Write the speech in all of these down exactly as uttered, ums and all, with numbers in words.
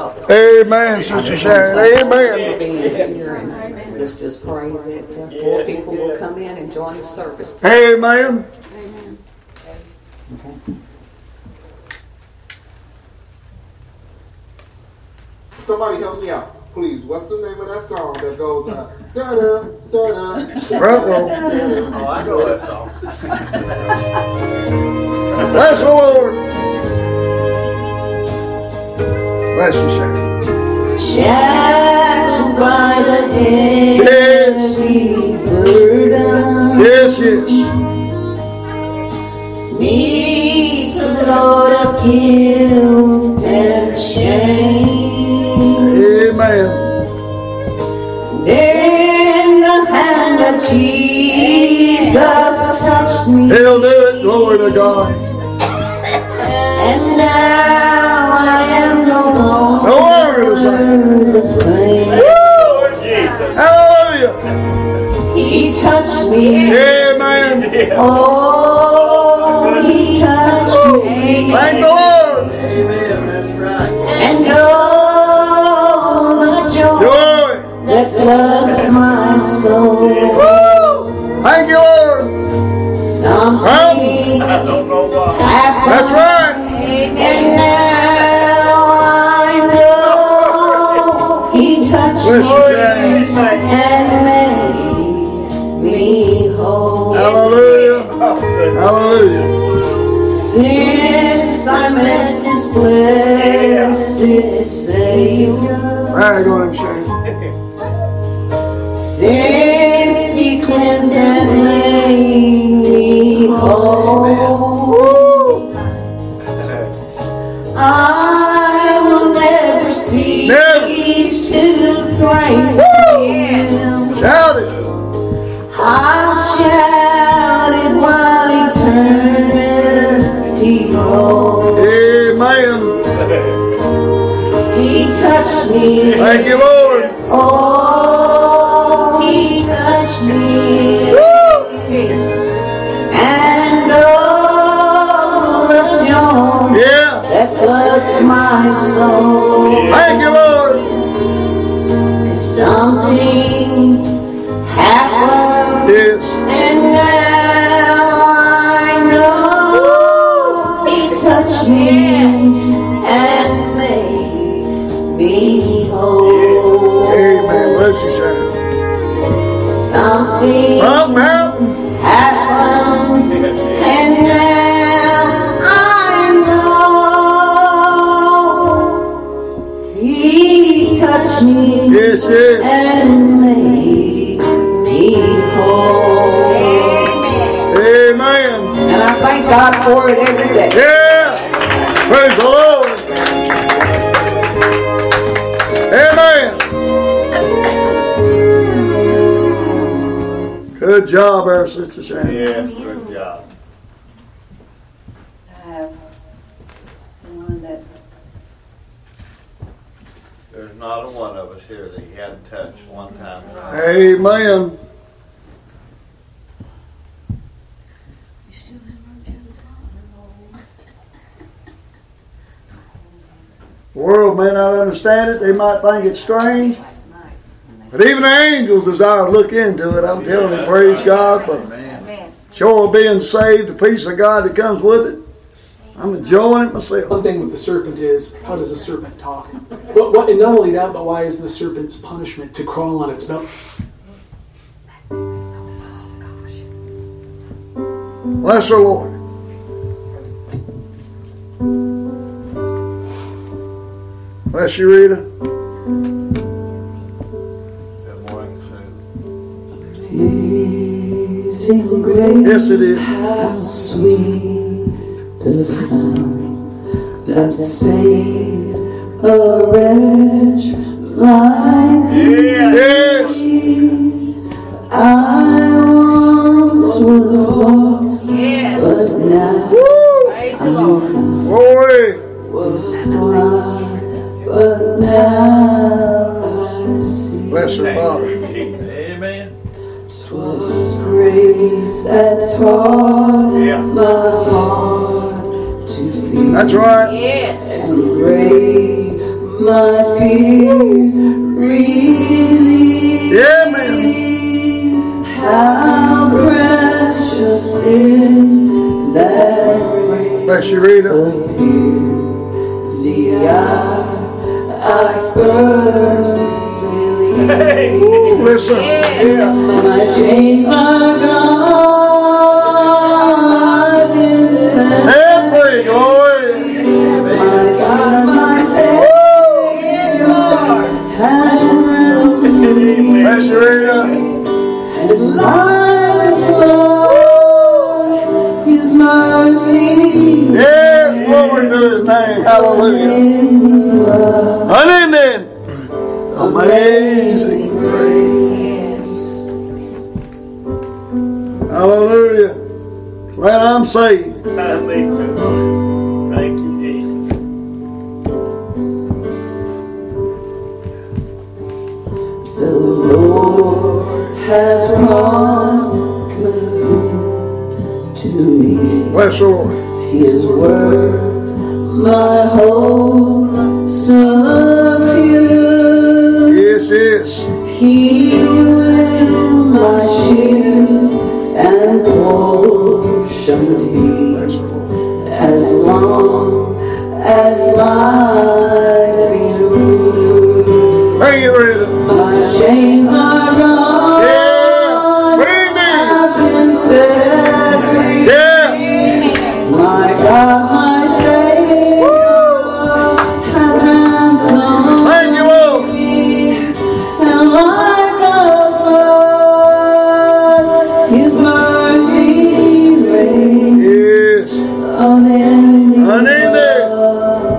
help. Amen, Sister Sharon. Amen. Amen. Let's just pray that uh, more people will come in and join the service. Amen. Amen. Okay. Somebody help me out, please. What's the name of that song that goes uh, da da da da? Oh, I know that song. Bless the Lord. Bless you, Sharon. Shackled by the heavy burden. Yes, yes. Neath the load of guilt and shame. Amen. Then the hand of Jesus touched me. He'll do it. Glory to God. And now I am no longer No longer the same. Hallelujah. He touched me. Amen. Oh, he touched me. Thank the Lord. Amen. That's right. And oh, the joy, Joy. that floods my soul. Woo. Thank you, Lord. Something I don't know why. happened. That's right. And now I know he touched Bless you, me Sharon. and made me whole. Hallelujah. Oh, good. Hallelujah. Since I met this blessed Savior, Brag on him, Sharon. since he cleansed and made me whole, I will never cease Never. to praise Him. Shout it. I'll shout it while eternity rolls. Amen. He touched me. Thank you, Lord. Oh, he touched me. And oh, the joy Yeah. that floods my soul. Thank you, Lord. Something happened. Yes. And now I know he touched me and made me whole. Amen. Bless you, Sharon. Something From mountain. happens, and now I know he touched me Yes, yes. and made me whole. Amen. And I thank God for it every day. Yeah. Praise the Lord. Amen. Good job, our Sister Sharon. Yeah, good job. I have one that There's not a one of us here that he hadn't touched one time. Amen. The world may not understand it. They might think it's strange. But even the angels desire to look into it. I'm telling you, praise God for the joy of being saved, the peace of God that comes with it. I'm enjoying it myself. One thing with the serpent is, how does a serpent talk? What, what, and not only that, but why is the serpent's punishment to crawl on its belly? Bless the Lord. Bless you, Rita. Good morning, Sue. Amazing grace, Yes, it is. how sweet the sound that saved a wretch like me. Yes. I once was lost, but now I'm Glory. was blind, but now I see. Bless her, Father. Amen. 'Twas His grace that taught Yeah. my heart to fear. That's right. And grace my fears relieved. Yeah, man. How precious is that grace Bless you, Rita. of you, the hour I first believed. Ooh, listen. Yeah. My chains are gone, I've been set Every glory. my God, my Savior has ransomed me. Bless you, Rita. And life flowed, His mercy. Yes, glory to His name. Hallelujah. Unending. Amazing grace. Hallelujah. Glad I'm saved. Me too. Thank you, Jesus. The Lord has promised good to me. Bless the Lord. His word, my hope secure. Yes, yes. He will my shield and portions be, Bless the Lord. as long as life endures. Thank you, Rita. My chains are gone. Yeah. Bring me. I've been set free. Yeah. My God, my Savior has ransomed Thank you, Lord. me. And like a flood, His mercy reigns. Yes. Unending Unending. love,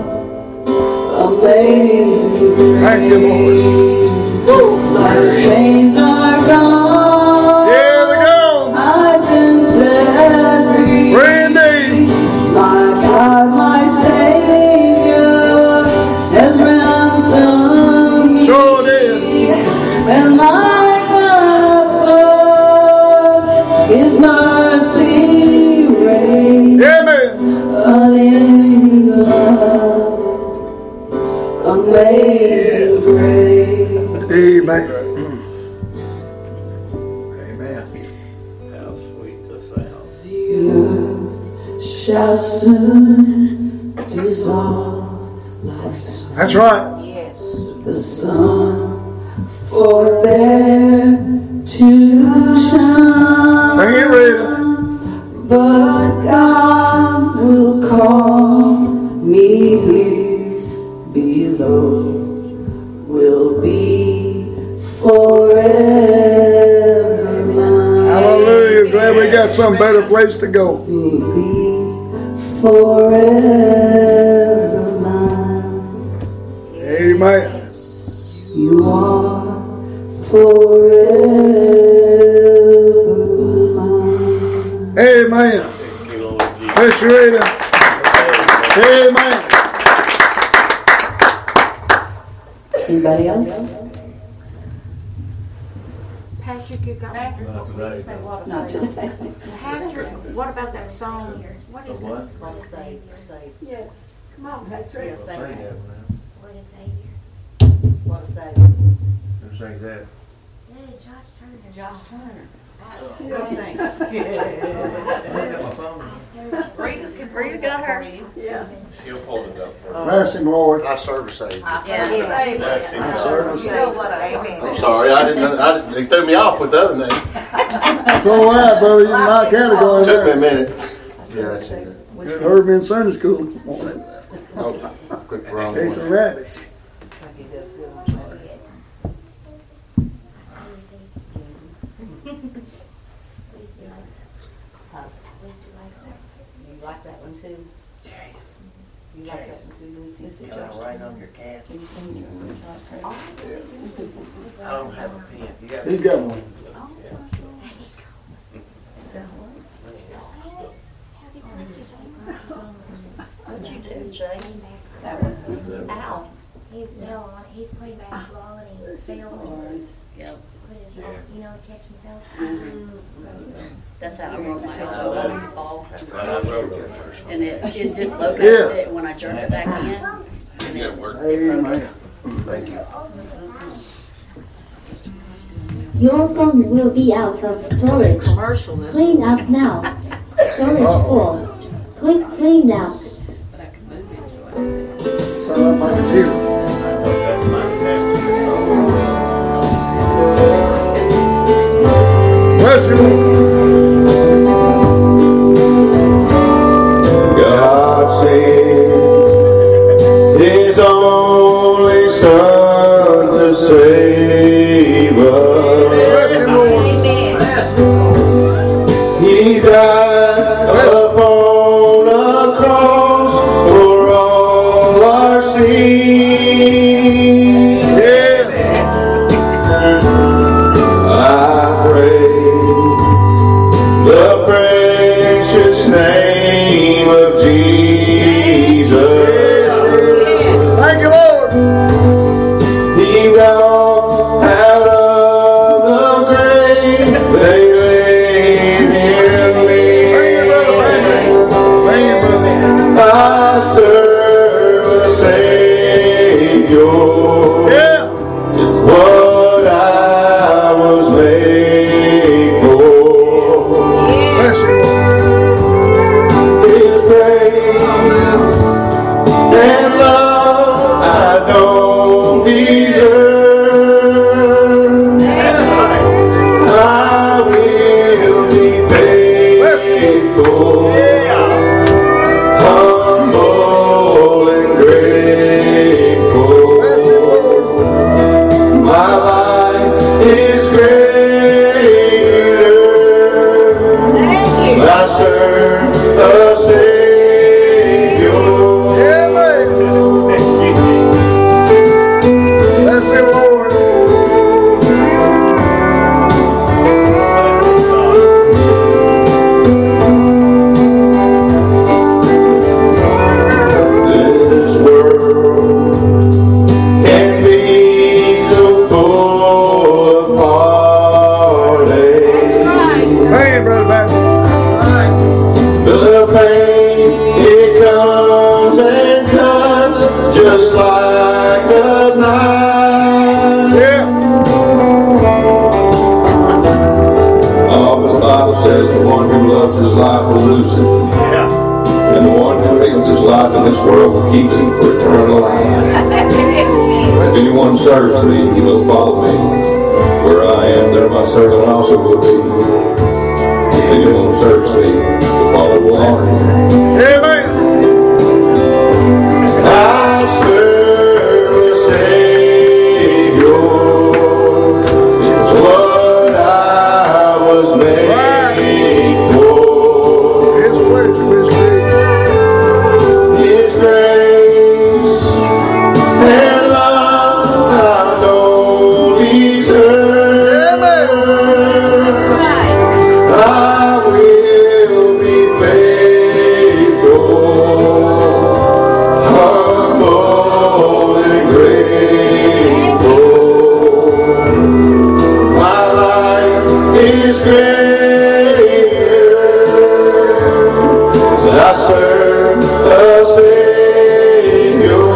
amazing grace. Thank you, Lord. My chains are gone. Yeah, they go. I've been set free. Brandy. My God, my Savior has ransomed me. Sure did. And like a flood, His mercy reigns. Yeah, man. Unending love, amazing grace. Amen. How sweet the sound. The earth shall soon dissolve like snow. That's right. The sun forbear to shine. Thank you, Rita. But God will call me here below, will be forever mine. Hallelujah. Glad we got some better place to go. Will be forever mine. Amen. You are forever mine. Amen. Thank you, Lord Jesus. Bless you, Rita. Amen. Anybody else? Patrick, you got Patrick. Not today. Not today. Patrick, what about that song? What is What? it? Called Savior, Savior. Yes. Come on, Patrick. Yeah, Sing Savior. that now. What a savior. What a Savior. Who sings that? Yeah, Josh Turner. Josh Turner. You'll sing. I got my phone. Rita, Rita got hers. Yeah. He'll pull it up for me. Bless him, Lord. I serve a Savior. I Yeah. Savior. I serve us. You know what a Amen. I'm sorry, I didn't. I didn't. They threw me off with the other name. That's all right, brother. You're in my category Took me a there. minute. Yeah, I see that. You heard me in Sunday school this morning. Oh, quick wrong Chasing one. rabbits. He does good on that. You like that one too? You like that one too, Lucy? Right on your calf. Can you sing your Josh Turner? I don't have a pen. You got He's got one. Is that what? What'd you do, Chase? That one? Ow. He fell on it. He's playing basketball and he fell and Yep. put his, Yeah. you know, catch himself. That's how I broke my elbow on the fall. I wrote that first one. And it, it dislocated Yeah. it when I jerked it back in. get work. Amen. Thank you. Your phone will be out of storage. Commercial. Clean up now. Storage full. Click clean now. Sound like my computer. Bless you, Lord. God sent His only Son to save us. Bless you, Lord. He died upon a cross for all our sins. Yeah. I praise the precious name of Jesus. Thank you, Lord. He walked out of the grave. They laid him in. Thank you, brother. I serve a Savior. Yeah. It's what I was made for. Bless you, Lord. His grace and love I don't deserve. I will be faithful, humble and grateful. Bless you, Lord. My life is greater. I serve a Savior. Yeah, man. Bless you, Lord. This world can be so full of heartache. Hey, brother Barry. The pain, it comes and cuts just like a knife. Yeah. Oh, but the Bible says the one who loves his life will lose it. And the one who hates his life in this world will keep it for eternal life. If anyone serves me, he must follow me. Where I am, there my servant also will be. If anyone serves me, the Father will honor him. Amen. I serve a Savior. It's what I was made for. His pleasure, His grace. His grace and love I don't deserve. I will be faithful, humble and grateful. My life is greater, 'cause I serve a Savior.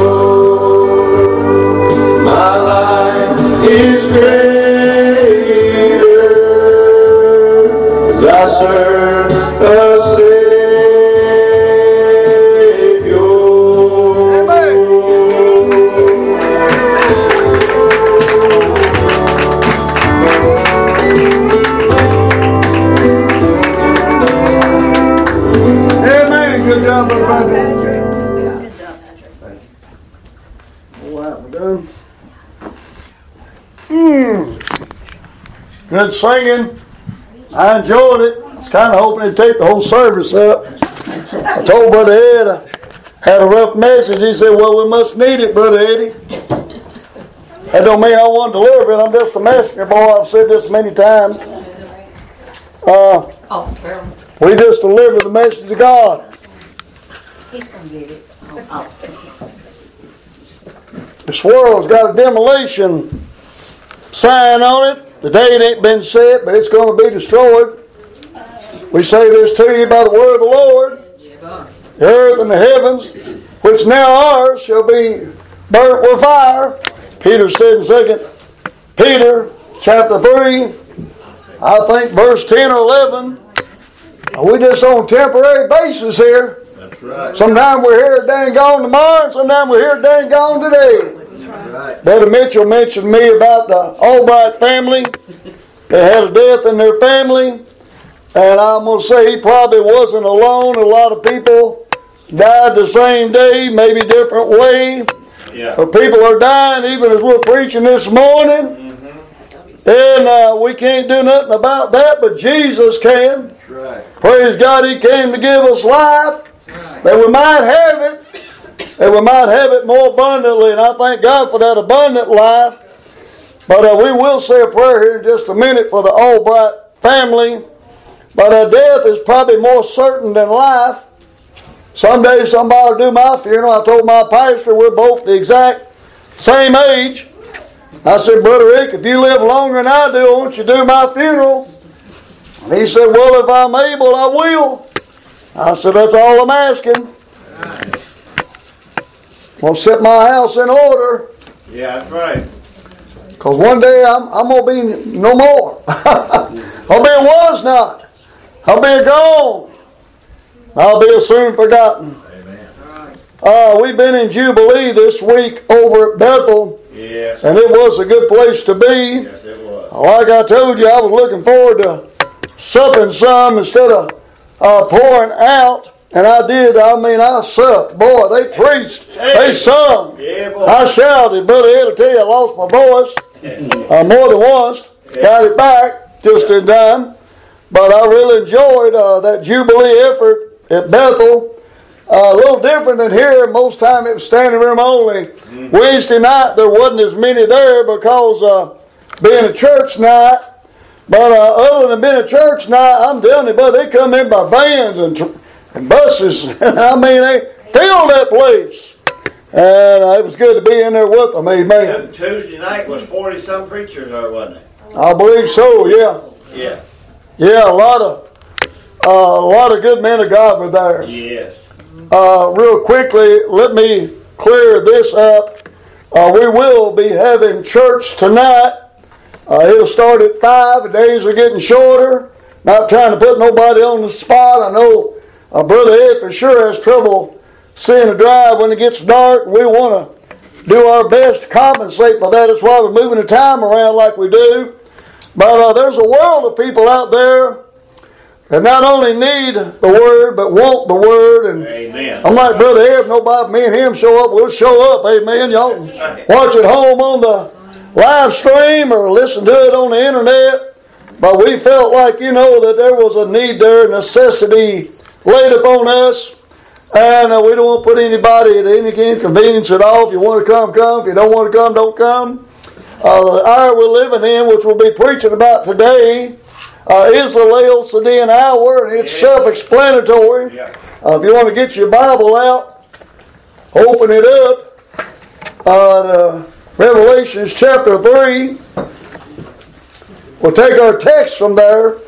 My life is greater, 'cause I serve a Savior. Amen. Good job, brother Barry. Good job, Patrick. All right, we're done. Mm. Good singing. I enjoyed it. I was kind of hoping it'd take the whole service up. I told Brother Ed I had a rough message. He said, well, we must need it, Brother Eddie. That don't mean I want to deliver it. I'm just a messenger boy. I've said this many times. Uh, Oh, fair. we just deliver the message of God. He's gonna get it. Oh, This world's got a demolition sign on it. The date ain't been set, but it's going to be destroyed. We say this to you by the word of the Lord. The earth and the heavens, which now are, shall be burnt with fire. Peter said in Second Peter chapter three, I think verse ten or eleven, we just on a temporary basis here. That's right. Sometimes we're here dang gone tomorrow, and sometimes we're here dang gone today. That's right. Brother Mitchell mentioned me about the Albright family. They had a death in their family. And I'm going to say he probably wasn't alone. A lot of people died the same day, maybe different way. Yeah. But people are dying even as we're preaching this morning. Mm-hmm. And uh, we can't do nothing about that, but Jesus can. That's right. Praise God, He came to give us life. Right. That we might have it. That we might have it more abundantly. And I thank God for that abundant life. But uh, we will say a prayer here in just a minute for the Albright family. But uh, death is probably more certain than life. Someday somebody will do my funeral. I told my pastor we're both the exact same age. I said, Brother Rick, if you live longer than I do, won't you do my funeral? And he said, well, if I'm able, I will. I said, that's all I'm asking. I'll set my house in order. Yeah, that's right. Because one day I'm, I'm going to be no more. I'll be was not. I'll be gone. I'll be soon forgotten. Amen. Uh, we've been in Jubilee this week over at Bethel. Yes. And it was a good place to be. Yes, it was. Like I told you, I was looking forward to supping some instead of uh, pouring out. And I did. I mean, I supped. Boy, they preached. Hey. They sung. Yeah, boy. I shouted. Brother Ed will tell you I lost my voice uh, more than once. Yeah. Got it back just in time. But I really enjoyed uh, that Jubilee effort at Bethel. Uh, a little different than here. Most time it was standing room only. Mm-hmm. Wednesday night there wasn't as many there because uh, being a church night. But uh, other than being a church night, I'm telling you, but they come in by vans and, tr- and buses. I mean, they filled that place. And uh, it was good to be in there with them. Amen. Tuesday night was forty-some preachers there, wasn't it? I believe so, yeah. Yeah. Yeah, a lot of uh, a lot of good men of God were there. Yes. Uh, real quickly, let me clear this up. Uh, we will be having church tonight. Uh, it'll start at five. The days are getting shorter. Not trying to put nobody on the spot. I know uh, Brother Ed for sure has trouble seeing a drive when it gets dark. We want to do our best to compensate for that. That's why we're moving the time around like we do. But uh, there's a world of people out there that not only need the Word, but want the Word. And Amen. I'm like Brother Ed, nobody, me and him show up, we'll show up. Amen. Y'all can watch it home on the live stream or listen to it on the internet. But we felt like, you know, that there was a need there, a necessity laid upon us. And uh, we don't want to put anybody at any inconvenience at all. If you want to come, come. If you don't want to come, don't come. Uh, the hour we're living in, which we'll be preaching about today, uh, is the Laodicean hour, and it's yeah. self-explanatory. Yeah. Uh, if you want to get your Bible out, open it up. Uh, to Revelations chapter three. We'll take our text from there.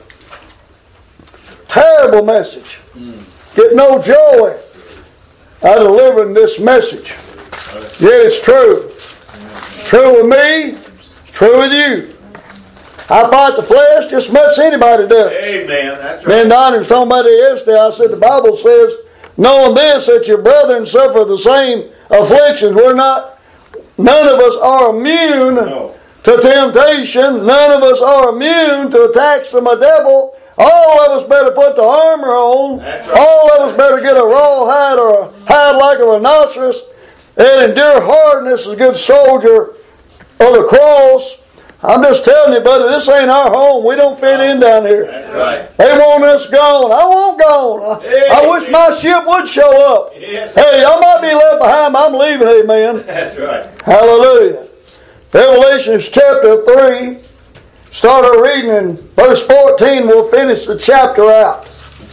Terrible message. Mm. Get no joy out of delivering this message. Yet it's true. It's true with me. It's true with you. I fight the flesh just as much as anybody does. Amen. That's right. Me and Donnie was talking about it yesterday. I said the Bible says, knowing this, that your brethren suffer the same afflictions. We're not, none of us are immune no. to temptation. None of us are immune to attacks from a devil. All of us better put the armor on. Right. All of us better get a rawhide or a hide like a rhinoceros and endure hardness as a good soldier of the cross. I'm just telling you, buddy, this ain't our home. We don't fit in down here. That's right. They want us gone. I want gone. I, I wish my ship would show up. Yes. Hey, I might be left behind, but I'm leaving. Amen. That's right. Hallelujah. Revelation chapter three. Start our reading in verse fourteen. We'll finish the chapter out.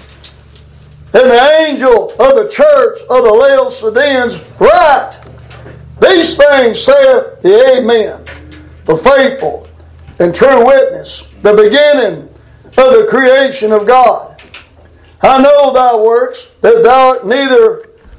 And the angel of the church of the Laodiceans write, these things saith the Amen, the faithful and true witness, the beginning of the creation of God. I know thy works, that thou art neither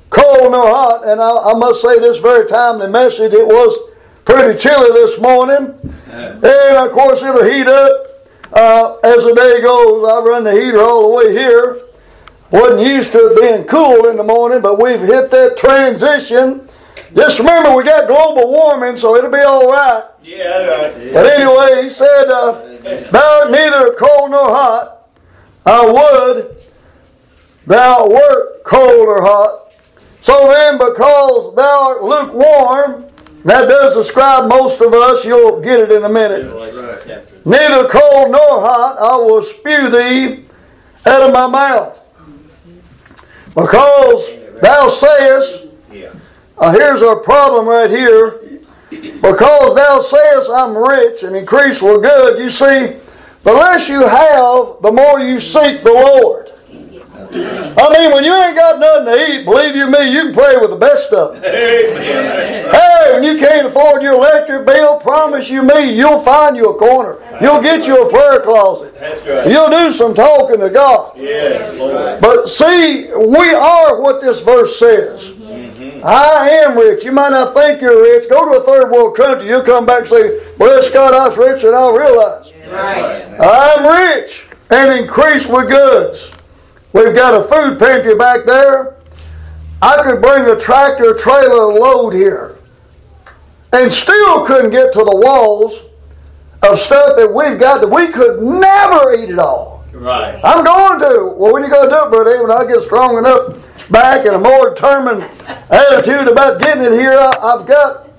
cold nor hot. And I, I must say this very timely message, it was pretty chilly this morning. And of course it'll heat up uh, as the day goes. I run the heater all the way here. Wasn't used to it being cool in the morning, but we've hit that transition. Just remember, we got global warming, so it'll be all right. Yeah, right. But anyway, he said, uh, thou art neither cold nor hot. I would thou wert cold or hot. So then, because thou art lukewarm, that does describe most of us, you'll get it in a minute. Neither cold nor hot, I will spew thee out of my mouth. Because thou sayest, uh, here's our problem right here. Because thou sayest, I'm rich and increase with good. You see, the less you have, the more you seek the Lord. I mean, when you ain't got nothing to eat, believe you me, you can pray with the best of them. Hey, when you can't afford your electric bill, promise you me, you'll find you a corner. You'll get you a prayer closet. You'll do some talking to God. But see, we are what this verse says. I am rich. You might not think you're rich. Go to a third world country. You'll come back and say, bless God, I was rich, and I'll realize. I'm rich and increase with goods. We've got a food pantry back there. I could bring a tractor trailer load here and still couldn't get to the walls of stuff that we've got that we could never eat it all. Right. I'm going to. Well, when you going to do it, Brother When I get strong enough back and a more determined attitude about getting it here, I, I've got,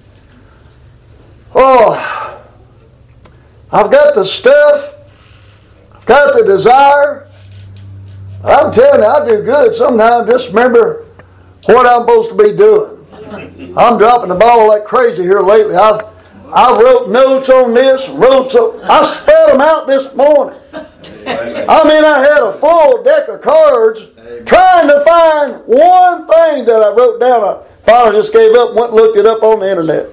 oh, I've got the stuff, I've got the desire. I'm telling you, I do good. Sometimes just remember what I'm supposed to be doing. I'm dropping the ball like crazy here lately. I've I've wrote notes on this, wrote so I spelled them out this morning. I mean, I had a full deck of cards trying to find one thing that I wrote down. I finally just gave up and went and looked it up on the internet.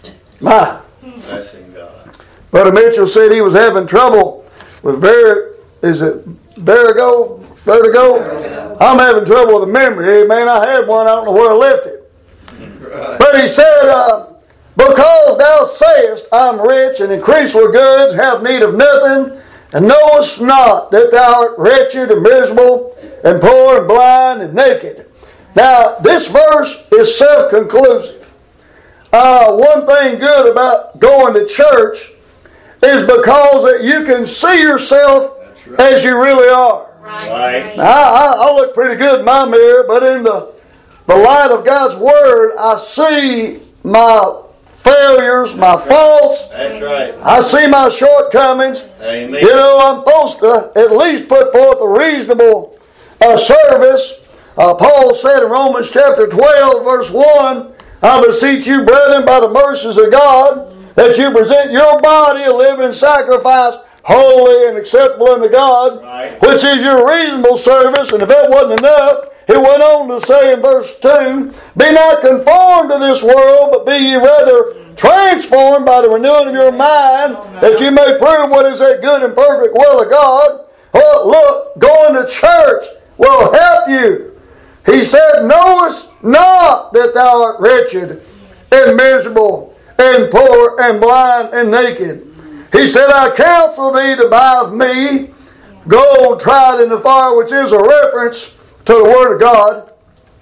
My. Blessing God. Brother Mitchell said he was having trouble with ver is it vertigo? Vertigo? I'm having trouble with the memory. Hey, man, I had one. I don't know where I left it. But he said, uh, because thou sayest, I'm rich and increase with goods, have need of nothing, and knowest not that thou art wretched and miserable and poor and blind and naked. Now, this verse is self-conclusive. Uh, one thing good about going to church is because that you can see yourself right. as you really are. Right. Now, I, I look pretty good in my mirror, but in the, the light of God's Word, I see my failures, my faults. That's right. I see my shortcomings. Amen. You know, I'm supposed to at least put forth a reasonable uh, service. Uh, Paul said in Romans chapter twelve, verse one, I beseech you, brethren, by the mercies of God, that you present your body a living sacrifice, holy and acceptable unto God, right. which is your reasonable service. And if that wasn't enough, he went on to say in verse two, be not conformed to this world, but be ye rather transformed by the renewing of your mind, that you may prove what is that good and perfect will of God. Well, look, going to church will help you. He said, knowest not that thou art wretched and miserable and poor and blind and naked. He said, I counsel thee to buy of me gold tried in the fire, which is a reference to the Word of God,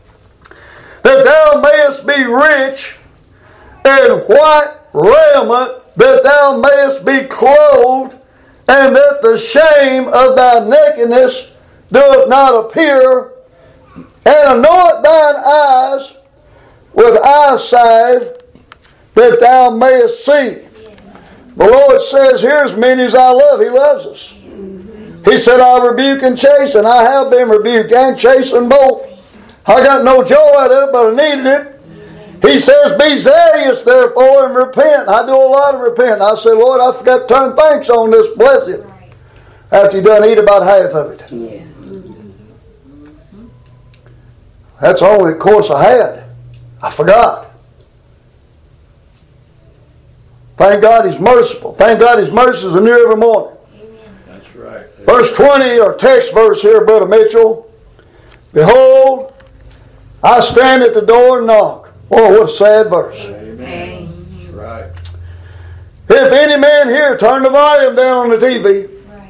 that thou mayest be rich in white raiment, that thou mayest be clothed, and that the shame of thy nakedness doeth not appear, and anoint thine eyes with eye salve, that thou mayest see. The Lord says, here's many as I love. He loves us. He said, I rebuke and chasten. I have been rebuked and chastened both. I got no joy out of it, but I needed it. He says, be zealous therefore and repent. I do a lot of repent. I say, Lord, I forgot to turn thanks on this blessing. After you done eat about half of it. Yeah. That's the only course I had. I forgot. Thank God He's merciful. Thank God His mercies are new every morning. Amen. That's right. Verse twenty, our text verse here, Brother Mitchell. Behold, I stand at the door and knock. Oh, what a sad verse. Amen. That's right. If any man here, turn the volume down on the T V. Right.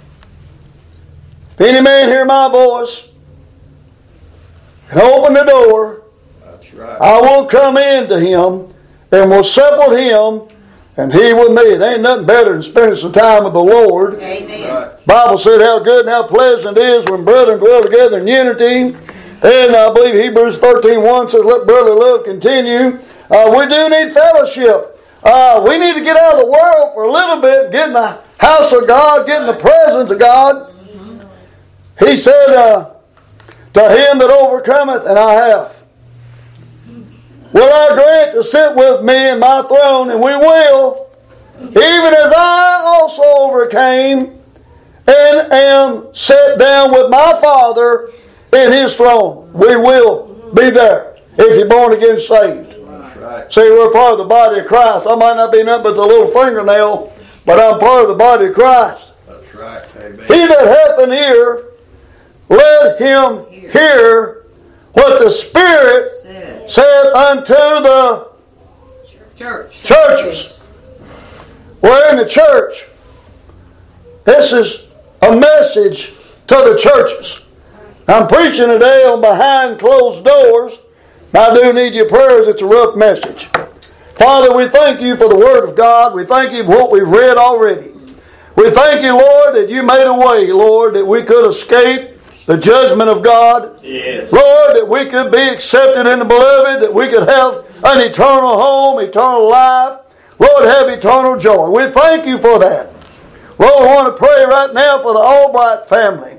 If any man hear my voice and open the door, That's right. I will come in to him and will sup with him and he with me. There ain't nothing better than spending some time with the Lord. Amen. Right. Bible said how good and how pleasant it is when brethren dwell together in unity. And I believe Hebrews thirteen one says, let brotherly love continue. Uh, we do need fellowship. Uh, we need to get out of the world for a little bit, get in the house of God, get in the presence of God. He said, uh, to him that overcometh, and I have, will I grant to sit with me in my throne, and we will, even as I also overcame and am set down with my Father in his throne. We will be there if you're born again saved. That's right. See, we're part of the body of Christ. I might not be nothing but the little fingernail, but I'm part of the body of Christ. That's right. Amen. He that hath an ear, let him hear what the Spirit saith unto the Church. churches. We're in the church. This is a message to the churches. I'm preaching today on behind closed doors. I do need your prayers. It's a rough message. Father, we thank you for the Word of God. We thank you for what we've read already. We thank you, Lord, that you made a way, Lord, that we could escape the judgment of God. Yes. Lord, that we could be accepted in the beloved, that we could have an eternal home, eternal life. Lord, have eternal joy. We thank you for that. Lord, we want to pray right now for the Albright family.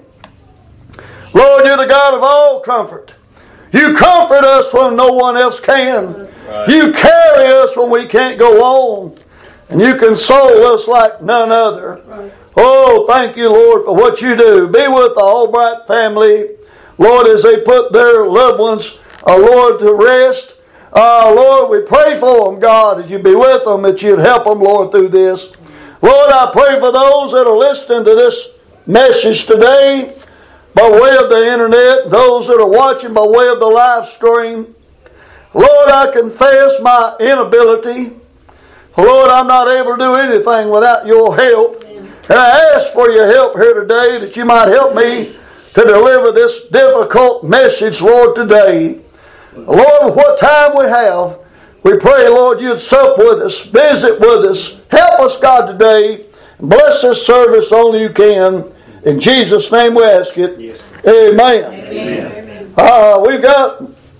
Lord, you're the God of all comfort. You comfort us when no one else can. Right. You carry us when we can't go on. And you console us like none other. Right. Oh, thank you, Lord, for what you do. Be with the Albright family, Lord, as they put their loved ones, uh, Lord, to rest. Uh, Lord, we pray for them, God, as you be with them, that you'd help them, Lord, through this. Lord, I pray for those that are listening to this message today by way of the internet, those that are watching by way of the live stream. Lord, I confess my inability. Lord, I'm not able to do anything without your help. And I ask for your help here today, that you might help me to deliver this difficult message, Lord, today. Lord, what time we have, we pray, Lord, you'd sup with us, visit with us. Help us, God, today. Bless this service only you can. In Jesus' name we ask it. Yes. Amen. Amen. Uh, we've got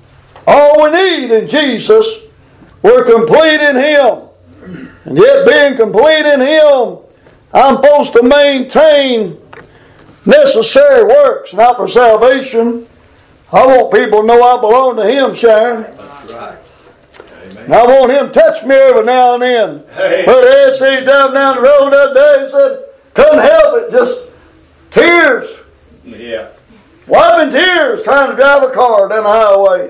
all we need in Jesus. We're complete in Him. And yet being complete in Him, I'm supposed to maintain necessary works, not for salvation. I want people to know I belong to Him, Sharon. That's right. Amen. And I want Him to touch me every now and then. Hey. But as he drove down the road that day, he said, couldn't help it, just tears. Yeah. Wiping tears trying to drive a car down the highway.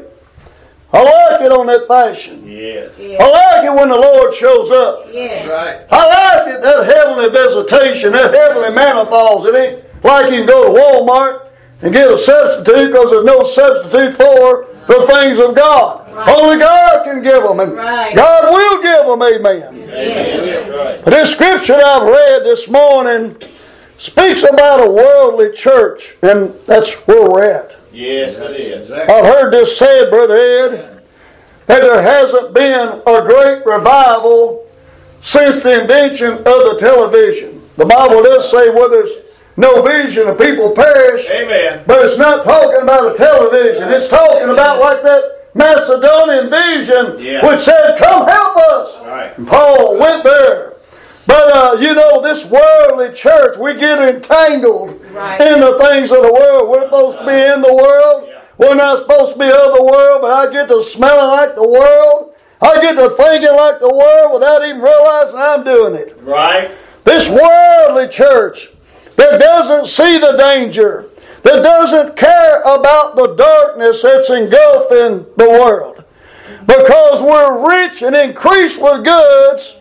I like it on that fashion. Yes. I like it when the Lord shows up. Yes. That's right. I like it, that heavenly visitation, that heavenly manna falls. It ain't like you can go to Walmart and get a substitute, because there's no substitute for the things of God. Right. Only God can give them, and right. God will give them. Amen. Yes. Right. But this scripture I've read this morning speaks about a worldly church, and that's where we're at. Yes, it is. Exactly. I've heard this said, Brother Ed, that there hasn't been a great revival since the invention of the television. The Bible does say where there's no vision, the people perish. Amen. But it's not talking about a television. It's talking about like that Macedonian vision, yeah. which said, come help us. Right. And Paul went there. But, uh, you know, this worldly church, we get entangled right. in the things of the world. We're supposed to be in the world. Yeah. We're not supposed to be of the world, but I get to smelling like the world. I get to thinking like the world without even realizing I'm doing it. Right. This worldly church that doesn't see the danger, that doesn't care about the darkness that's engulfing the world. Because we're rich and increased with goods,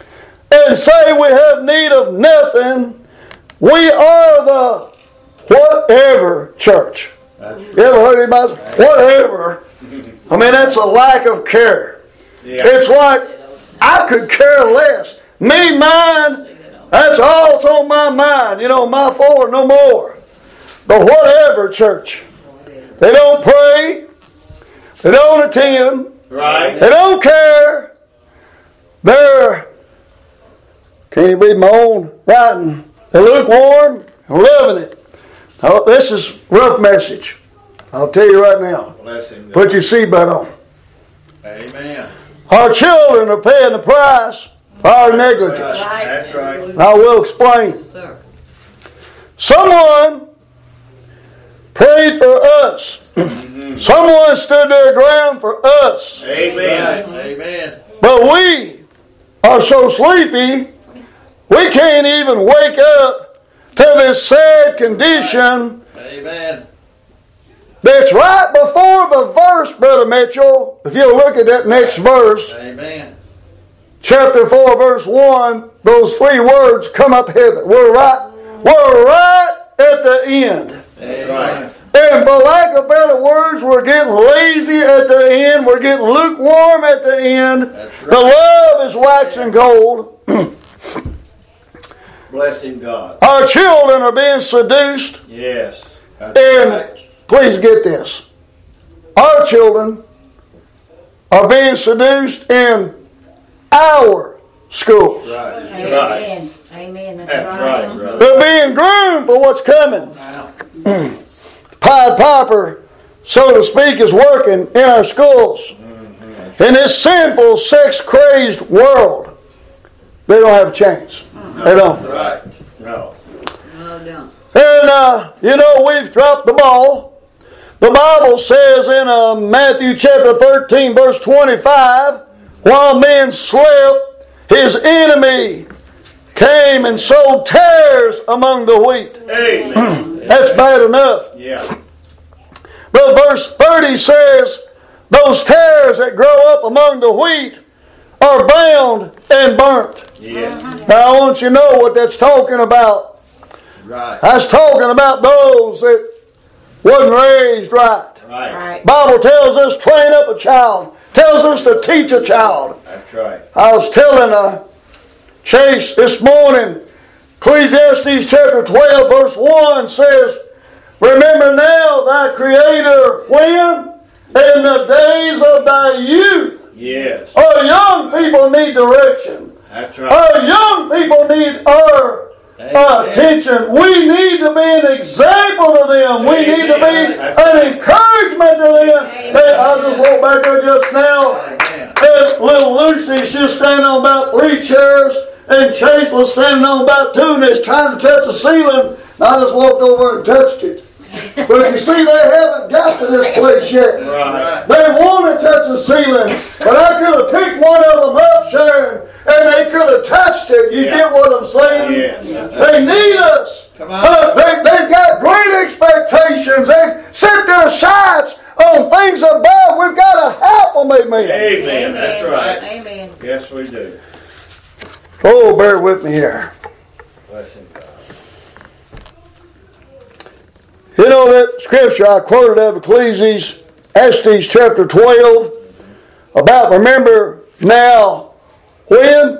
and say we have need of nothing, we are the whatever church. You ever heard anybody say, whatever? I mean, that's a lack of care. Yeah. It's like, I could care less. Me, mine, that's all that's on my mind. You know, my four, no more. But whatever, church. They don't pray. They don't attend. Right. They don't care. They're, can't even read my own writing. They're lukewarm and loving it. Now, this is a rough message. I'll tell you right now. Bless him, God. Put your seatbelt on. Amen. Our children are paying the price for our negligence. That's right. And I will explain. Sir. Someone prayed for us. Mm-hmm. Someone stood their ground for us. Amen. Amen. But we are so sleepy, we can't even wake up to this sad condition. Amen. That's right before the verse, Brother Mitchell. If you'll look at that next verse, Amen. chapter four, verse one, those three words come up hither. We're right, we're right at the end. Amen. And for lack of better words, we're getting lazy at the end. We're getting lukewarm at the end. That's right. The love is waxing cold. Bless him, God. Our children are being seduced. Yes. That's And right. please get this. Our children are being seduced in our schools. Right. That's Amen. right. Amen. That's, That's right. right, brother. They're being groomed for what's coming. Pied Piper, so to speak, is working in our schools. In this sinful, sex-crazed world, they don't have a chance. They don't. Right. No. No, don't. And, uh, you know, we've dropped the ball. The Bible says in uh, Matthew chapter thirteen, verse twenty-five, while men slept, his enemy came and sowed tares among the wheat. Amen. That's bad enough. Yeah. But verse thirty says, those tares that grow up among the wheat are bound and burnt. Yeah. Now I want you to know what that's talking about. Right. That's talking about those that wasn't raised right. Right. Right. Bible tells us train up a child. Tells us to teach a child. That's right. I was telling uh, Chase this morning, Ecclesiastes chapter twelve verse one says, remember now thy Creator when? In the days of thy youth. Yes. Our young people need direction. That's right. Our young people need our uh, attention. We need to be an example to them. We need to be an encouragement to them. Hey, I just walked back there just now. And little Lucy, she was standing on about three chairs, and Chase was standing on about two, and they was trying to touch the ceiling. And I just walked over and touched it. But you see, they haven't got to this place yet. Right. They want to touch the ceiling, but I could have picked one of them up, Sharon, and they could have touched it. You Yeah. get what I'm saying? Yeah. They need us. Come on. Uh, they, they've got great expectations. They've set their sights on things above. We've got to help them, amen. Amen. That's right. Amen. Yes, we do. Oh, bear with me here. Bless him, God. You know that scripture I quoted of Ecclesiastes chapter twelve about remember now when?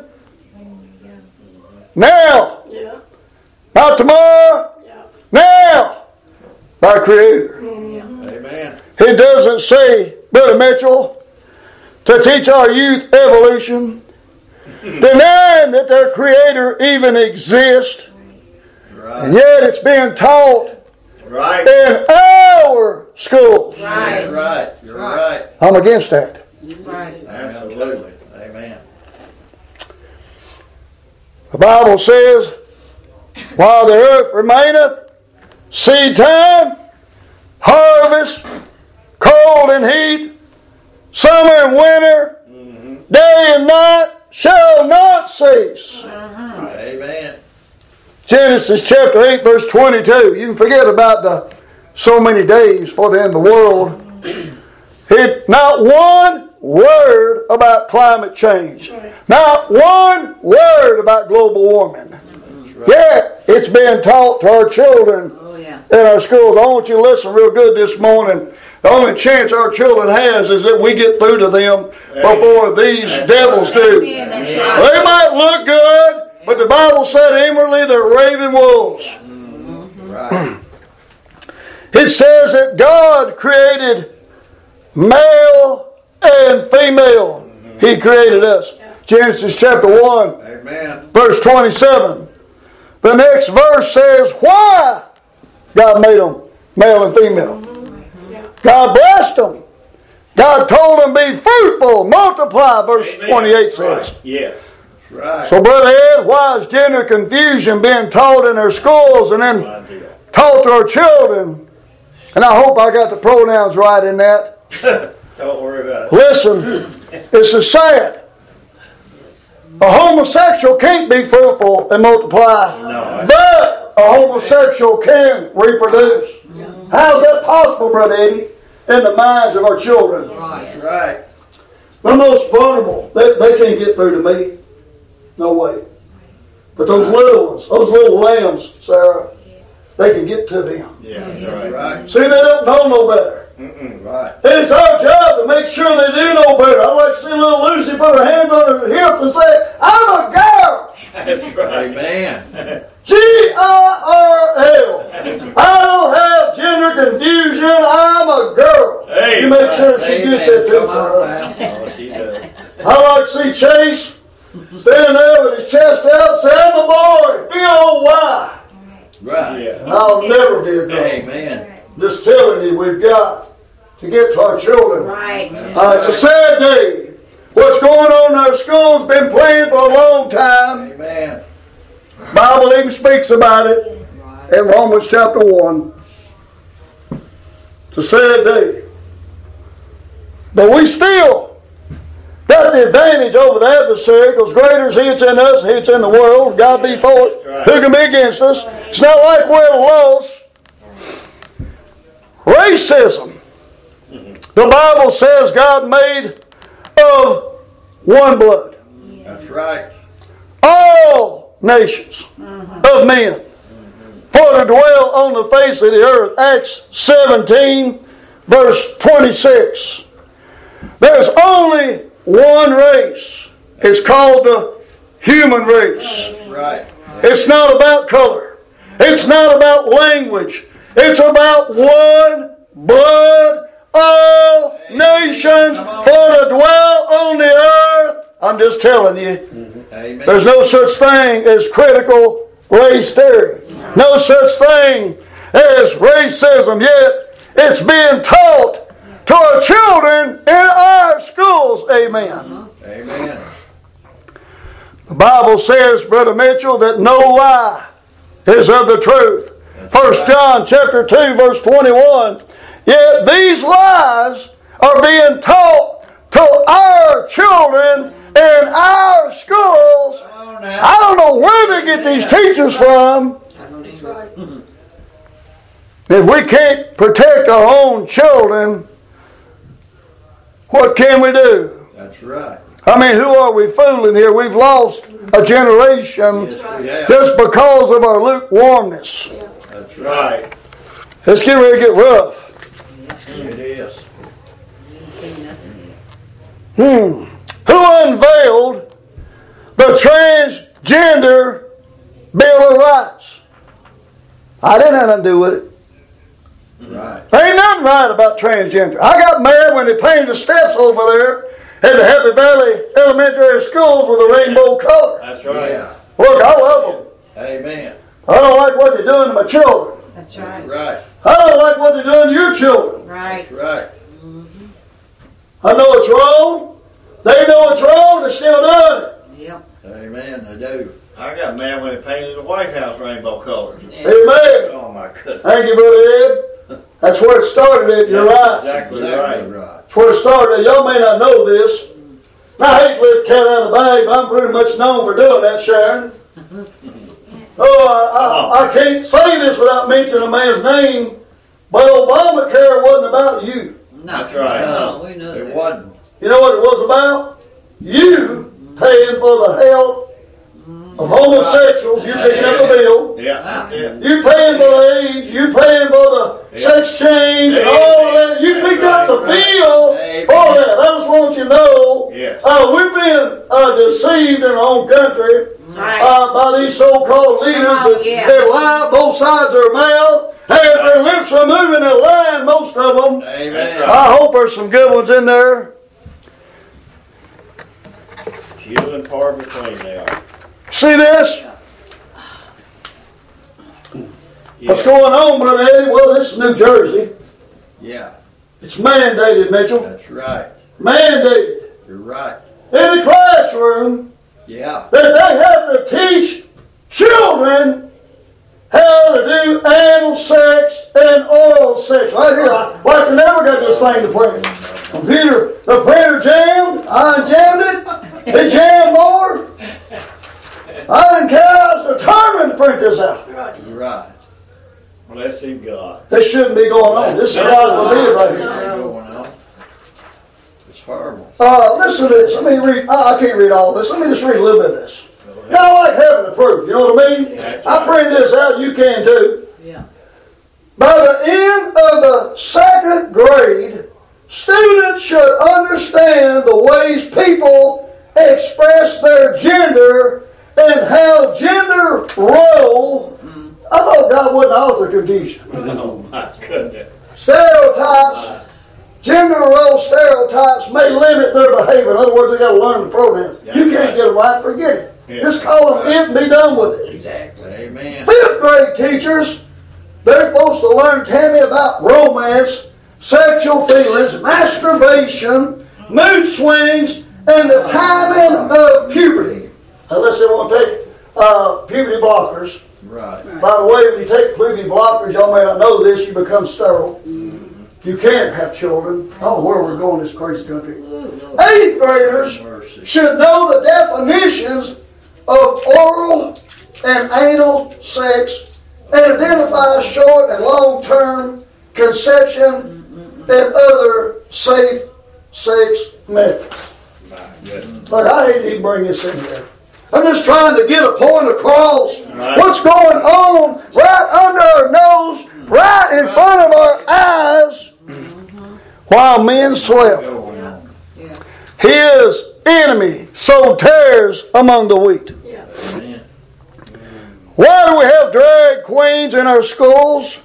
Now. Yeah. Not tomorrow. Yeah. Now. Thy Creator. Amen. It doesn't say, Brother Mitchell, to teach our youth evolution, denying that their Creator even exists, Right. and yet it's being taught Right. in our schools. That's right. You're right. I'm against that. Right. Absolutely. Amen. The Bible says, while the earth remaineth, seed time, harvest, cold and heat, summer and winter, Mm-hmm. day and night shall not cease. Amen. Genesis chapter eight, verse twenty-two. You can forget about the so many days for the end of the world. It, not one word about climate change. Not one word about global warming. Right. Yet it's being taught to our children Oh, yeah. in our schools. I want you to listen real good this morning. The only chance our children has is that we get through to them before these devils do. They might look good, but the Bible said inwardly they're raving wolves. Right. It says that God created male and female. He created us. Genesis chapter one, Amen. verse twenty-seven. The next verse says, why God made them male and female. God blessed them. God told them, be fruitful, multiply, verse Amen. twenty-eight says. Right. Yeah. Right. So, Brother Ed, why is gender confusion being taught in our schools and then taught to our children? And I hope I got the pronouns right in that. Don't worry about it. Listen, this is sad. A homosexual can't be fruitful and multiply. No. But a homosexual can reproduce. How's that possible, Brother Eddie? In the minds of our children. Right. Right. The most vulnerable. They, they can't get through to me. No way. But those little ones, those little lambs, Sarah, they can get to them. Yeah, that's right. Right. See, they don't know no better. Mm-mm. Right. And it's our job to make sure they do know better. I like to see little Lucy put her hands on her hips and say, I'm a girl. That's right. Amen. G I R L. I don't have gender confusion. I'm a girl. Hey, you make sure she Amen. gets that too, Come on Sarah. now. Oh, she does. I like to see Chase standing there with his chest out and say, I'm a boy. B O Y. Right. Yeah. I'll never be a girl. Amen. Just telling you, we've got to get to our children. Right. Uh, it's a sad day. What's going on in our schools been playing for a long time. Amen. Bible even speaks about it in Romans chapter one. It's a sad day. But we still got the advantage over the adversary, because greater is he that's in us, he that's in the world. God be for us. Who can be against us? It's not like we're lost. Racism. The Bible says God made of one blood. That's right. All nations of men for to dwell on the face of the earth. Acts seventeen verse twenty-six. There's only one race. It's called the human race. That's right. It's not about color. It's not about language. It's about one blood, all nations for to dwell on the earth. I'm just telling you. Amen. There's no such thing as critical race theory. No such thing as racism. Yet it's being taught to our children in our schools. Amen. Amen. The Bible says, Brother Mitchell, that no lie is of the truth. First John chapter two verse twenty-one. Yet these lies are being taught to our children in our schools. I don't know where they get these teachers from. If we can't protect our own children, what can we do? That's right. I mean, who are we fooling here? We've lost a generation Yes, we have. just because of our lukewarmness. That's right. It's getting ready to get rough. It is. Hmm. Who unveiled the transgender Bill of Rights? I didn't have nothing to do with it. Right. There ain't nothing right about transgender. I got mad when they painted the steps over there at the Happy Valley Elementary Schools with a rainbow color. That's right. Yeah. Look, I love them. Amen. I don't like what they're doing to my children. That's right. Right. I don't like what they're doing to your children. Right. That's right. I know it's wrong. They know it's wrong. They're still doing it. Yep. Amen. I do. I got mad when they painted the White House rainbow colors. Amen. Oh my goodness. Thank you, Brother Ed. That's where it started at. You're right. Exactly, Exactly right. right. That's where it started at. Y'all may not know this. I hate to let the cat out of the bag, but I'm pretty much known for doing that, Sharon. Oh, I, I, I can't say this without mentioning a man's name, but Obamacare wasn't about you. That's right. No, we know it wasn't. You know what it was about? You paying for the health of homosexuals. You picking up the bill. Yeah, that's it. You paying for the AIDS. You paying for the Yeah. sex change and all of that. You picked up the bill for that. I just want you to know Yes. uh, we're being uh, deceived in our own country Right. uh, by these so-called leaders Come on, that yeah. they lie both sides of their mouth. Hey, if their lips are moving, they're lying, most of them. Amen. I hope there's some good ones in there. Few and far between they are. See this? Yeah. What's going on, Brother Eddie? Well, this is New Jersey. Yeah, It's mandated, Mitchell. that's right. Mandated. You're right. In the classroom, Yeah. that they have to teach children how to do anal sex and oral sex. Right here, I, like I never got this thing to print. Computer, the printer jammed. I jammed it. It jammed more. I didn't care. I was determined to print this out. You're right. Bless him God. This shouldn't be going on. This is God's forbid right What's here. going on? It's horrible. Uh, listen to this. Let me read. I, I can't read all this. Let me just read a little bit of this. Yeah, I like having the proof. You know what I mean? That's I right. printed this out. You can too. Yeah. By the end of the second grade, students should understand the ways people express their gender and how gender role. I thought God wouldn't author confusion. Oh my goodness. Stereotypes, gender role stereotypes may limit their behavior. In other words, they got to learn the pronoun. That's You can't right. get them right, forget it. Yeah. Just call them it and be done with it. Exactly. Amen. Fifth grade teachers, they're supposed to learn, Tammy, about romance, sexual feelings, masturbation, mood swings, and the timing of puberty. Unless they want to take uh, puberty blockers. Right. By the way, when you take puberty blockers, y'all may not know this, you become sterile. You can't have children. I don't know where we're going in this crazy country. Eighth graders Mercy. should know the definitions of oral and anal sex and identify short and long-term conception and other safe sex methods. My goodness. But I hate to even bring this in here. I'm just trying to get a point across. Right. What's going on right under our nose, right in front of our eyes, while men slept. Going on. His enemy sowed tares among the wheat. Amen. Why do we have drag queens in our schools?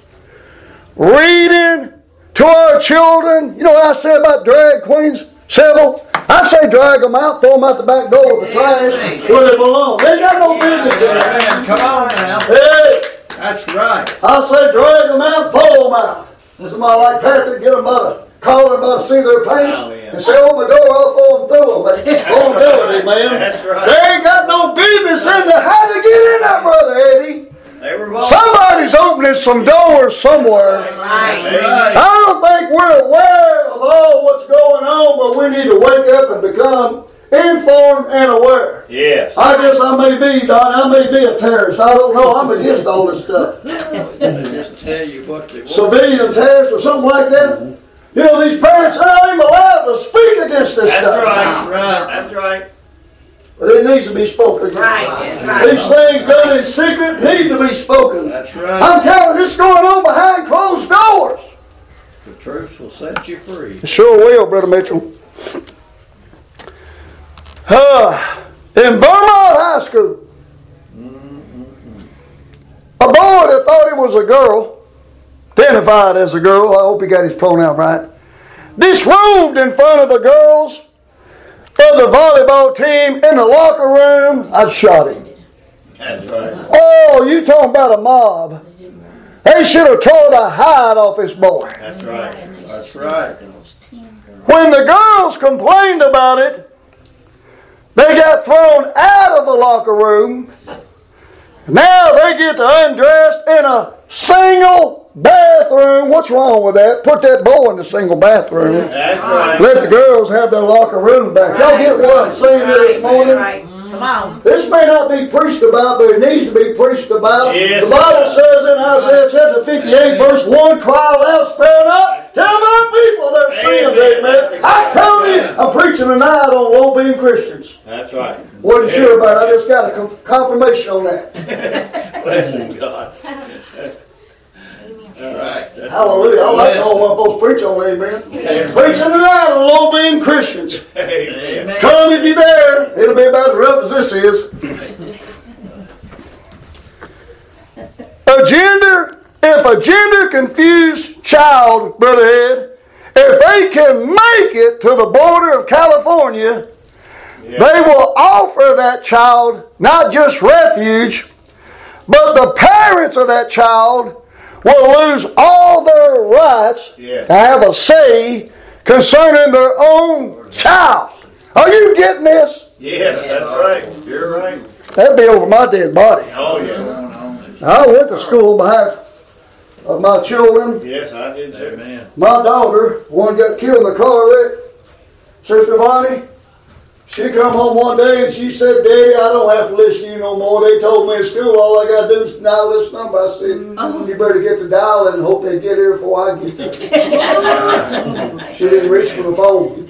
Reading to our children. You know what I say about drag queens? Several. I say drag them out, throw them out the back door with the trash where they belong. They ain't got no business in there. Amen. Come on now. Hey, That's right. I say drag them out, throw them out. Somebody like Patrick, get them by the collar, by the seat of their pants, Oh, yeah. and say, open the door, I'll throw them through them. But vulnerability, man. That's right. They ain't got no business in there. How they get in there, Brother Eddie? They were both. Somebody's opening some doors somewhere. Right. Right. I don't think we're aware of all what's going on, but we need to wake up and become informed and aware. Yes. I guess I may be, Don, I may be a terrorist. I don't know. I'm against all this stuff. They just tell you what they want. Civilian terrorists or something like that. You know, these parents aren't even allowed to speak against this That's stuff. right. Right. That's right. But it needs to be spoken against. Right, that's right. These things done in secret need to be spoken. That's right. I'm telling you, this is going on behind closed doors. The truth will set you free. It sure will, Brother Mitchell. Uh, in Vermont High School, a boy that thought he was a girl, identified as a girl, I hope he got his pronoun right, disrobed in front of the girls of the volleyball team in the locker room. I shot him. That's right. Oh, you talking about a mob. They should have tore the hide off this boy. That's right. That's right. When the girls complained about it, they got thrown out of the locker room. Now they get to undress in a single bathroom. What's wrong with that? Put that boy in the single bathroom. That's right. Let the girls have their locker room back. Y'all get what I'm saying here this morning? Right. Come on. This may not be preached about, but it needs to be preached about. Yes. The Bible says in Isaiah chapter fifty-eight, verse one, cry aloud, spare not, tell my people their sins, amen. I come in, I'm preaching tonight on low-beam Christians. That's right. Wasn't sure about it, I just got a conf- confirmation on that. Bless God. All right. Hallelujah. I like all I'm supposed to preach on, amen. Amen. Preaching tonight on low-beam Christians. Amen. Come if you dare. It'll be about as rough as this is. A gender, if a gender confused child, Brother Ed, if they can make it to the border of California, yeah. they will offer that child not just refuge, but the parents of that child will lose all their rights yeah. to have a say concerning their own child. Are you getting this? Yes, that's right. You're right. That'd be over my dead body. Oh, yeah. I went to school on behalf of my children. Yes, I did too. Amen. My daughter, one got killed in the car wreck, Sister Vonnie, she come home one day and she said, Daddy, I don't have to listen to you no more. They told me in school all I got to do is dial this number. I said, oh. you better get the dial and hope they get here before I get there. She didn't reach for the phone.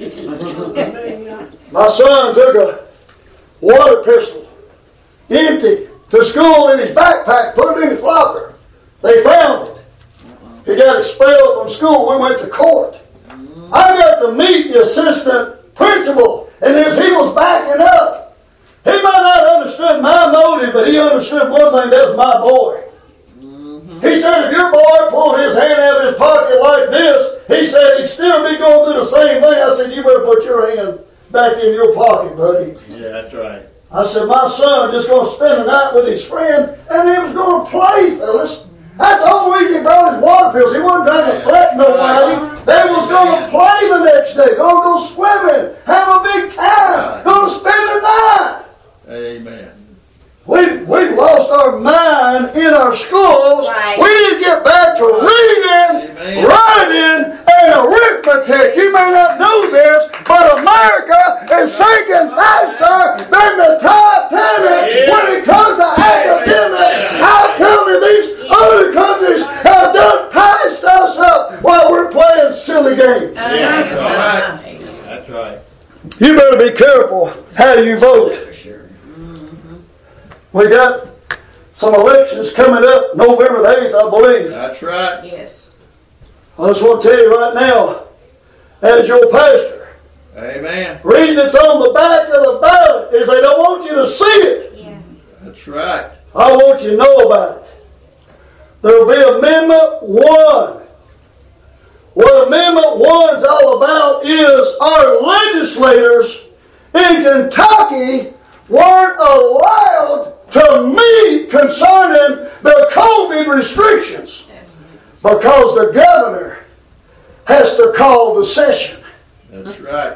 My son took a water pistol, empty, to school in his backpack, put it in his locker. They found it. He got expelled from school. We went to court. I got to meet the assistant principal. And as he was backing up, he might not have understood my motive, but he understood one thing, that's my boy. Mm-hmm. He said if your boy pulled his hand out of his pocket like this, he said he'd still be going through the same thing. I said, you better put your hand back in your pocket, buddy. Yeah, that's right. I said, my son just going to spend the night with his friend, and he was going to play, fellas. That's the only reason he brought his water pills. He wasn't trying to threaten nobody. They was going to play the next day. Going to go swimming. Have a big time. Going to spend the night. Amen. We've, we've lost our mind in our schools. Right. We need to get back to reading, Amen. Writing, and arithmetic. You may not know this, but America is sinking faster than the Titanic yeah. when it comes to academics. How come these other countries have done passed us up while we're playing silly games? Yeah, that's right. That's right. You better be careful how you vote. For sure. Mm-hmm. We got some elections coming up November the eighth, I believe. That's right. Yes. I just want to tell you right now, as your pastor, Amen. the reason it's on the back of the ballot is they don't want you to see it. Yeah. That's right. I want you to know about it. There will be Amendment one. What Amendment one is all about is our legislators in Kentucky weren't allowed to meet concerning the COVID restrictions because the governor has to call the session. That's right.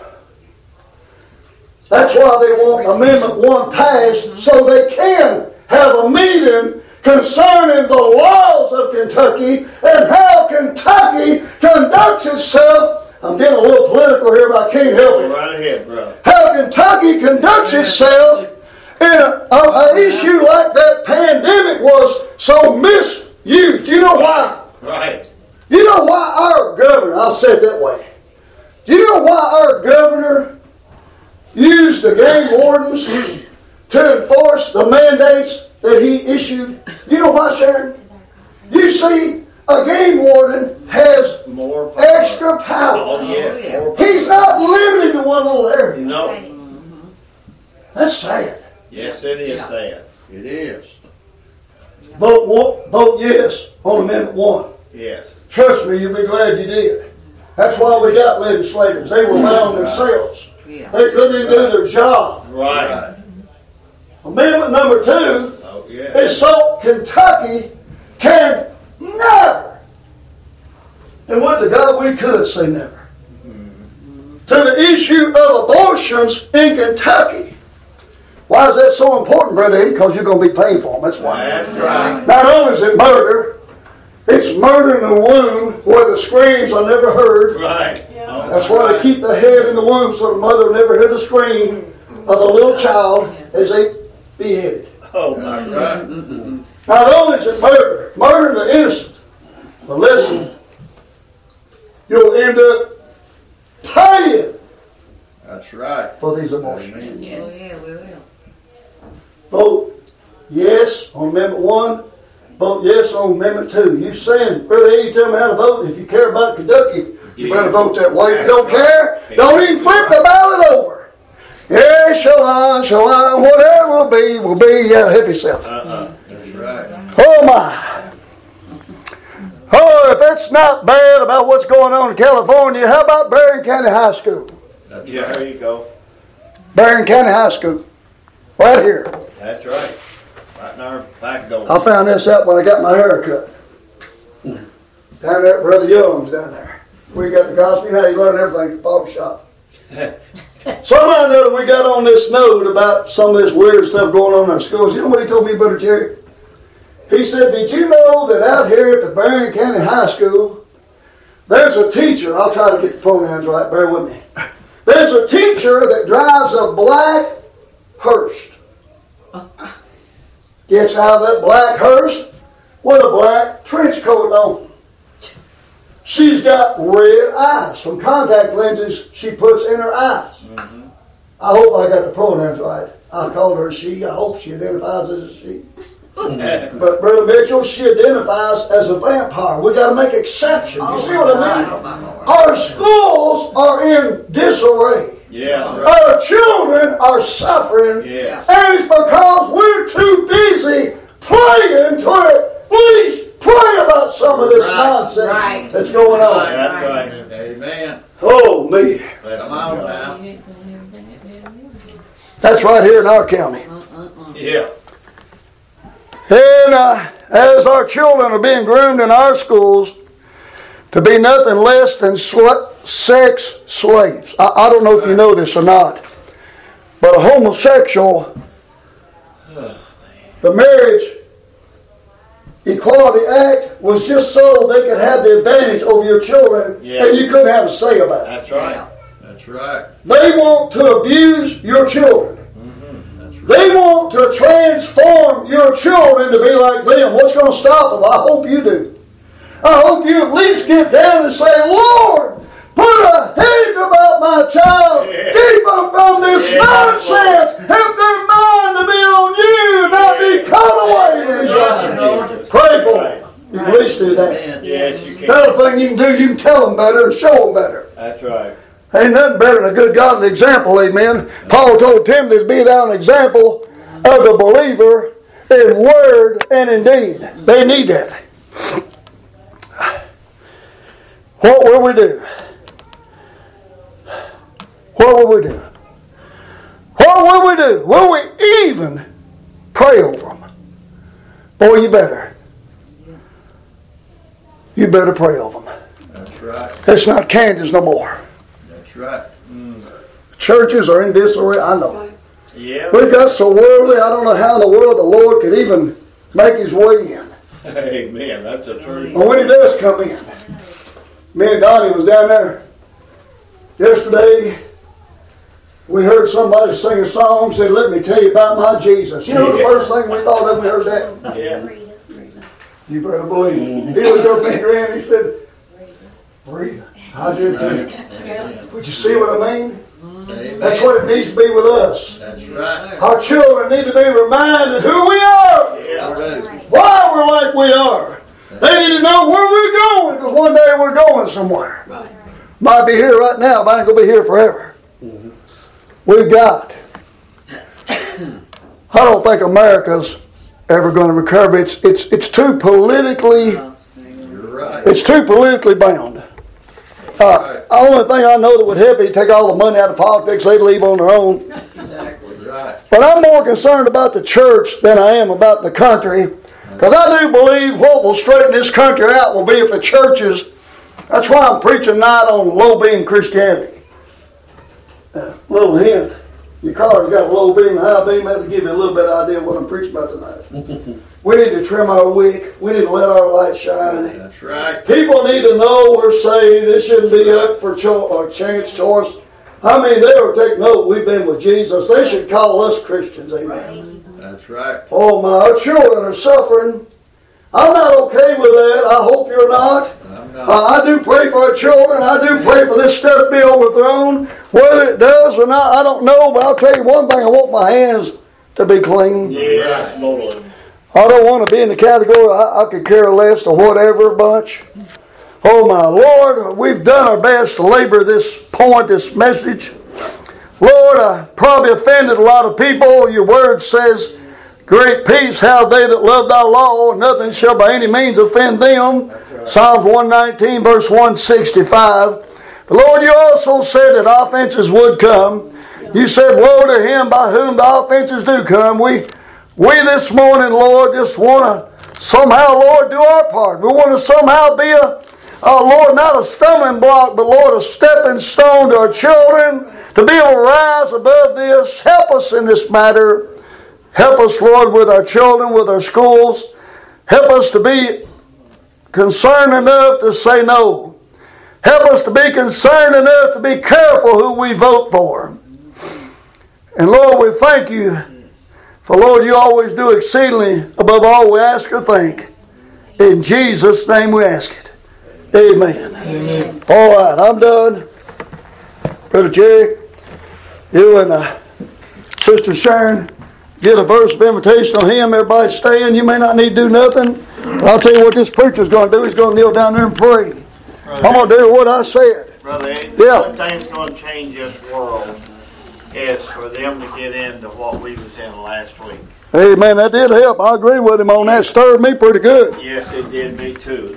That's why they want Amendment one passed, so they can have a meeting concerning the laws of Kentucky and how Kentucky conducts itself. I'm getting a little political here, but I can't help it. Go right ahead, brother. How Kentucky conducts itself in an issue like that pandemic was so misused. You know why? Right. You know why our governor, I'll say it that way. Do you know why our governor used the game wardens to enforce the mandates that he issued? You know why, Sharon? You see, a game warden has more power. Extra power. Oh, yes. More power. He's not limited to one little area. No. Mm-hmm. That's sad. Yes, it is yeah. sad. It is. Vote, one, vote yes on Amendment one. Yes. Trust me, you'll be glad you did. That's why we got legislators. They were bound themselves. Yeah. They couldn't even do their job. Right. right. Amendment number two oh, yeah. is so Kentucky can never, and what to God we could say never, mm-hmm. to the issue of abortions in Kentucky. Why is that so important, Brother Eddie? Because you're going to be paying for them. That's why. That's right. Not only is it murder, it's murder in the womb where the screams are never heard. Right. That's why they keep the head in the womb so the mother never hear the scream. of a little child as they beheaded. Oh, that's right. Not only is it murder, murder the innocent, but listen, you'll end up paying That's right. for these abortions. Yes. Oh, yeah, we will. Vote yes on Amendment one. Vote yes on Amendment two. You saying, Brother E, you tell me how to vote. If you care about Kentucky, you better vote that way. If you don't care, don't even flip the ballot over. Yeah, shalom, shalom, whatever will be, will be. Yeah, help yourself. Uh-uh. That's right. Oh my. Oh, if it's not bad about what's going on in California, how about Barron County High School? That's Yeah, right. there you go. Barron County High School. Right here. That's right. Right in our back door. I found this out when I got my hair cut. Down there at Brother Young's down there. We got the gospel. You know, you learn everything at the barber shop. Somehow or another we got on this note about some of this weird stuff going on in our schools. You know what he told me, Brother Jerry? He said, did you know that out here at the Barron County High School, there's a teacher, I'll try to get the pronouns right, bear with me. There's a teacher that drives a black hearse. Gets out of that black hearse with a black trench coat on. She's got red eyes, some contact lenses she puts in her eyes. Mm-hmm. I hope I got the pronouns right. I called her she. I hope she identifies as a she. But Brother Mitchell, she identifies as a vampire. We got to make exceptions. You see what I mean? Our schools are in disarray. Yeah. Our children are suffering. Yeah. And it's because we're too busy playing to it. Please pray about some of this Right. nonsense Right. that's going on. That's right. Amen. Oh, me. Come on now. That's right here in our county. Yeah. And uh, as our children are being groomed in our schools to be nothing less than sl- sex slaves. I, I don't know if you know this or not, but a homosexual, the Marriage Equality Act was just so they could have the advantage over your children, Yeah. and you couldn't have a say about it. That's right. That's right. They want to abuse your children. They want to transform your children to be like them. What's going to stop them? I hope you do. I hope you at least get down and say, Lord, put a hedge about my child. Yeah. Keep them from this Yeah. nonsense. Help their mind to be on you, not be caught away with these lies. Pray for them. You can at least do that. Amen. Yes, you can. Another thing you can do, you can tell them better and show them better. That's right. Ain't nothing better than a good godly example, amen. Paul told Timothy to be thou an example of the believer in word and in deed. They need that. What will we do? What will we do? What will we do? Will we even pray over them? Boy, you better. You better pray over them. That's right. It's not Candace no more. That's right. Churches are in disarray, I know. Yeah. We got so worldly, I don't know how in the world the Lord could even make His way in. Amen. That's a truth. But when He does come in, me and Donnie was down there yesterday. We heard somebody sing a song, said, let me tell you about my Jesus. You know the Yeah. first thing we thought of when we heard that? Yeah. You better believe. He looked up at her and he said, Rita, I did too. Would you see what I mean? Amen. That's what it needs to be with us. That's right. Our children need to be reminded who we are. Yeah. There it is. Why we're like we are. They need to know where we're going, because one day we're going somewhere. Might be here right now, but I ain't going to be here forever. We've got. I don't think America's ever going to recover. It's it's it's too politically. You're right. It's too politically bound. Uh, the only thing I know that would help is take all the money out of politics. They'd leave on their own. Exactly right. But I'm more concerned about the church than I am about the country. Because I do believe what will straighten this country out will be if the churches. That's why I'm preaching tonight on low-beam Christianity. Uh, little hint. Your car's got a low beam and high beam. That'll give you a little bit of idea of what I'm preaching about tonight. We need to trim our wick. We need to let our light shine. That's right. People need to know we're saved. This shouldn't be up for cho- or chance choice. I mean, they will take note we've been with Jesus. They should call us Christians. Amen. That's right. Oh my, our children are suffering. I'm not okay with that. I hope you're not. I'm not. Uh, I do pray for our children. I do pray for this stuff to be overthrown. Whether it does or not, I don't know. But I'll tell you one thing. I want my hands to be clean. Yes, Lord. I don't want to be in the category I, I could care less or whatever bunch. Oh my Lord, we've done our best to labor this point, this message. Lord, I probably offended a lot of people. Your word says, great peace have they that love thy law, and nothing shall by any means offend them. Right. Psalms one nineteen, verse one sixty-five. But Lord, you also said that offenses would come. You said, woe to him by whom the offenses do come. We, we this morning, Lord, just want to somehow, Lord, do our part. We want to somehow be a, a, Lord, not a stumbling block, but Lord, a stepping stone to our children, to be able to rise above this. Help us in this matter. Help us, Lord, with our children, with our schools. Help us to be concerned enough to say no. Help us to be concerned enough to be careful who we vote for. And Lord, we thank you for, Lord, you always do exceedingly above all we ask or think. In Jesus' name we ask it. Amen. Amen. All right, I'm done. Brother Jerry, you and uh, Sister Sharon, get a verse of invitation on him. Everybody stand. You may not need to do nothing. But I'll tell you what this preacher's going to do. He's going to kneel down there and pray. Brother, I'm going to do what I said. Brother Ed, Yeah. one thing's going to change this world is for them to get into what we was in last week. Hey, man, that did help. I agree with him on that. Stirred me pretty good. Yes, it did me too.